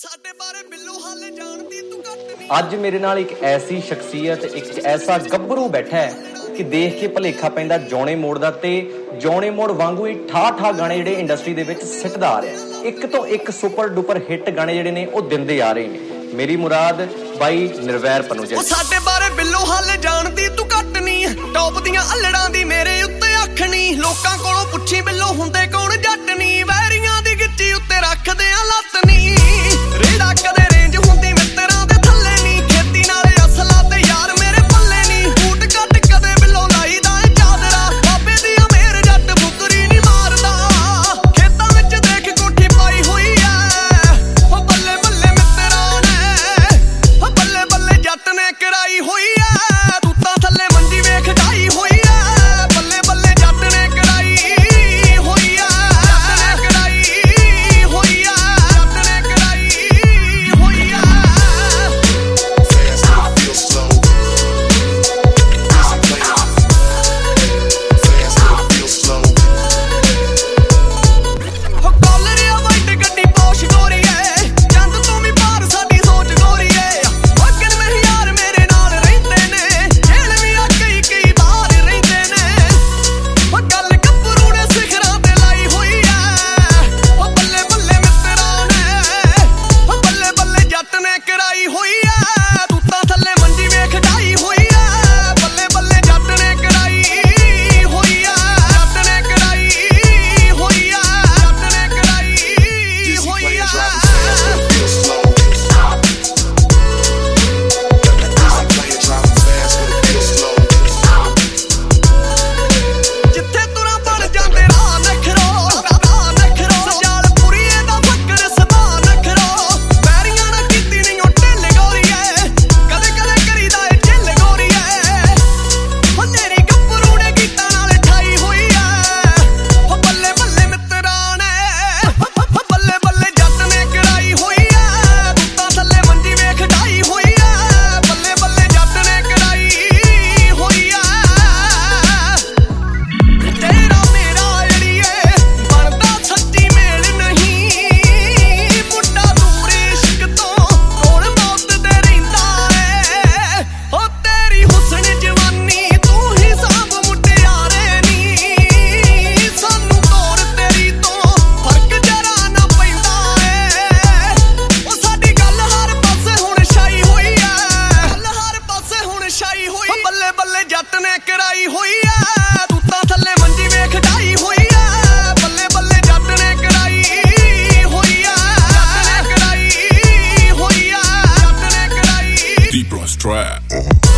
ਸਾਡੇ ਬਾਰੇ ਬਿੱਲੋ ਹਾਲੇ ਜਾਣਦੀ ਤੂੰ ਘੱਟ ਨਹੀਂ। ਅੱਜ ਮੇਰੇ ਨਾਲ ਇੱਕ ਐਸੀ ਸ਼ਖਸੀਅਤ, ਇੱਕ ਐਸਾ ਗੱਭਰੂ ਬੈਠਾ ਹੈ ਕਿ ਦੇਖ ਕੇ ਭਲੇਖਾ ਪੈਂਦਾ ਜੌਣੇ ਮੋੜ ਦਾ, ਤੇ ਜੌਣੇ ਮੋੜ ਵਾਂਗੂ ਹੀ ਠਾਠ ਗਾਣੇ ਜਿਹੜੇ ਇੰਡਸਟਰੀ ਦੇ ਵਿੱਚ ਸਿੱਟਦਾ ਆ ਰਿਹਾ। ਇੱਕ ਤੋਂ ਇੱਕ ਸੁਪਰ ਡੁਪਰ ਹਿੱਟ ਗਾਣੇ ਜਿਹੜੇ ਨੇ ਉਹ ਦਿੰਦੇ ਆ ਰਹੇ ਨੇ। ਮੇਰੀ ਮੁਰਾਦ ਬਾਈ ਨਿਰਵੈਰ ਪਨੂਜਾ। ਉਹ ਸਾਡੇ ਬਾਰੇ ਬਿੱਲੋ ਹਾਲੇ ਜਾਣਦੀ ਤੂੰ ਘੱਟ ਨਹੀਂ। ਟੌਪ ਦੀਆਂ ਅਲੜਾਂ ਦੀ ਮੇਰੇ ਉੱਤੇ ਅੱਖ ਨਹੀਂ। ਲੋਕਾਂ ਕੋਲੋਂ ਪੁੱਛੀ ਬਿੱਲੋ ਹੁੰਦੇ ਕੌਣ ਜੱਟ ਨਹੀਂ। ਵੈਰੀਆਂ ਦੀ ਗਿੱਚੀ ਉੱਤੇ ਰੱਖਦੇ ਆ ਲੱਤ ਨਹੀਂ। ਰੇੜਾ ਕਦੇ ਰੇਂਜ ਹੁੰਦੀ ਮਿੱਤਰਾਂ ਦੇ ਥੱਲੇ ਨਹੀਂ। ਖੇਤੀ ਨਾਲੇ ਅਸਲਾ ਤੇ ਯਾਰ ਮੇਰੇ ਪੱਲੇ ਨਹੀਂ। ਬੂਟ ਕੱਟ ਕਦੇ ਬਿੱਲੋ ਲਾਈਦਾ ਏ ਚਾਦਰਾ। ਬਾਬੇ ਦੀ ਅਮੇਰ ਜੱਟ ਫੁਕਰੀ ਨਹੀਂ ਮਾਰਦਾ। ਖੇਤਾਂ ਵਿੱਚ ਦੇਖ ਕੋਠੀ ਪਾਈ ਹੋਈ ਐ। ਉਹ ਬੱਲੇ ਬੱਲੇ ਮਿੱਤਰਾਂ ਨੇ, ਉਹ ਬੱਲੇ ਬੱਲੇ ਜੱਟ ਨੇ ਕਰਾਈ ਹੋਈ ਐ। ਤੂੰ ਤਾਂ ਥੱਲੇ ਮੰਜੀ ਵੇਖ ਢਾਈ ਹੋਈ ਐ। ਬੱਲੇ ਬੱਲੇ ਜੱਟ ਨੇ ਕਰਾਈ ਹੋਈ ਐ। ਜੱਟ ਨੇ ਕਰਾਈ ਹੋਈ ਐ। ਜੱਟ ਨੇ ਕਰਾਈ ਹੋਈ ਐ। ਉਹ ਕਾਲਰਿਆ ਵਾਈਟ ਗੱਡੀ ਪੋਸ਼ ਗੋਰੀਏ। ਚੰਦ ਤੂੰ ਵੀ ਪਾਰ ਸਾਡੀ ਸੋਚ ਗੋਰੀਏ। ਵਗਨ ਮੇਰੇ ਯਾਰ ਮੇਰੇ ਨਾਲ ਰਹਿੰਦੇ ਨੇ। ਜੇਲ੍ਹ ਵੀ ਆ ਕਈ ਬਾਹਰ ਰਹਿੰਦੇ ਨੇ। ਉਹ ਗੱਲ ਗੱਭਰੂ ਨੇ ਸਿਖਰਾਂ ਤੇ ਲਾਈ ਹੋਈ ਐ। ਉਹ ਬੱਲੇ ਬੱਲੇ ਮਿੱਤਰਾਂ ਨੇ, ਉਹ ਬੱਲੇ ਬੱਲੇ ਜੱਟ ਨੇ ਕਰਾਈ ਹੋਈ ਐ। ਤੂੰ ਤਾਂ ਥੱਲੇ ਮੰਜੀ ਵੇਖ ਢਾਈ ਹੋਈ ਐ। ਬੱਲੇ ਬੱਲੇ ਜੱਟ ਨੇ ਕਰਾਈ ਹੋਈ ਐ। ਜੱਟ ਨੇ ਕਰਾਈ ਹੋਈ ਐ। ਜੱਟ ਨੇ ਕਰਾਈ ਹੋਈ ਐ। ਜਿੱਥੇ ਤੁਰਾਂ ਬਣ ਜਾਂਦੇ ਰਾਹ ਨਖਰੋ। ਸਜਾਲ ਪੁਰੀਏ ਦਾ ਫੱਕਰ ਸਮਾ ਨਖਰੋ। ਪੈਰੀਆਂ ਨਾ ਕੀਤੀ ਨਹੀਂ ਉਹ ਢਿੱਲ ਗੋਰੀਏ। ਕਦੇ ਕਦੇ ਕਰੀਦਾ ਏ ਢਿੱਲ ਗੋਰੀਏ। ਉਹ ਤੇਰੀ ਗੱਭਰੂ ਨੇ ਗੀਤਾਂ ਨਾਲ ਠਾਈ ਹੋਈ ਐ। ਉਹ ਬੱਲੇ ਬੱਲੇ ਮਿੱਤਰਾਂ ਨੇ, ਉਹ ਬੱਲੇ ਬੱਲੇ ਜੱਟ ਨੇ ਕਰਾਈ ਹੋਈ ਐ। ਤੂੰ ਤਾਂ ਥੱਲੇ ਮੰਜੀ ਵੇਖ ਢਾਈ ਹੋਈ ਐ। ਬੱਲੇ ਬੱਲੇ ਜੱਟ ਨੇ ਕਰਾਈ ਹੋਈ ਐ। ਤੇਰਾ ਮੇਰਾ ਅੜੀਏ ਬਣਦਾ ਸੱਚੀ ਮੇਲ ਨਹੀਂ। ਮੁੰਡਾ ਦੂਰ ਇਸ਼ਕ ਤੋਂ ਕੋਲ ਮੌਤ ਦੇ ਰਹਿੰਦਾ ਏ। ਉਹ ਤੇਰੀ ਹੁਸਨ ਜਵਾਨੀ ਤੂੰ ਹੀ ਸਾਂਭ ਮੁਟਿਆਰੇ ਨੀ। ਸਾਨੂੰ ਤੋਰ ਤੇਰੀ ਤੋਂ ਫਰਕ ਜਰਾ ਨਾ ਪੈਂਦਾ ਏ। ਉਹ ਸਾਡੀ ਗੱਲ ਹਰ ਪਾਸੇ ਹੁਣ ਛਾਈ ਹੋਈ ਐ। ਗੱਲ ਹਰ ਪਾਸੇ ਹੁਣ ਛਾਈ ਹੋਈ। ਉਹ ਬੱਲੇ ਬੱਲੇ ਜੱਟ ਨੇ ਕਰਾਈ ਹੋਈ ਐ। ਤੂੰ ਤਾਂ ਥੱਲੇ ਮੰਜੀ ਵੇਖ ਢਾਈ ਹੋਈ ਐ। ਬੱਲੇ ਬੱਲੇ ਜੱਟ ਨੇ ਕਰਾਈ ਹੋਈ ਐ। ਜੱਟ ਨੇ ਕਰਾਈ ਹੋਈ ਐ। ਜੱਟ ਨੇ ਕਰਾਈ। Deep Rust Trap.